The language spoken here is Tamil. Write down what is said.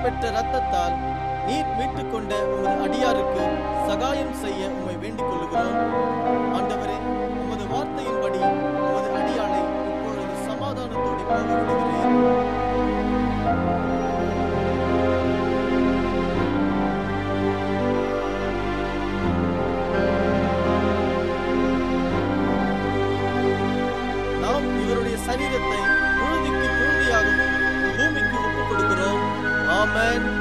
பெற்ற இரத்தத்தால் நீர் மீட்டுக் கொண்ட உமது அடியாருக்கு சகாயம் செய்ய உம்மை வேண்டிக் கொள்ளுகிறோம். ஆண்டவரே, உமது வார்த்தையின்படி உமது அடியானை இப்பொழுது சமாதானத்தோடு போக விடுகிறேன். நாம் இவருடைய சரீரத்தை புழுதிக்கு புழுதியாகவும் பூமிக்கு ஒப்புக் கொடுக்கிறோம். ஆமென்.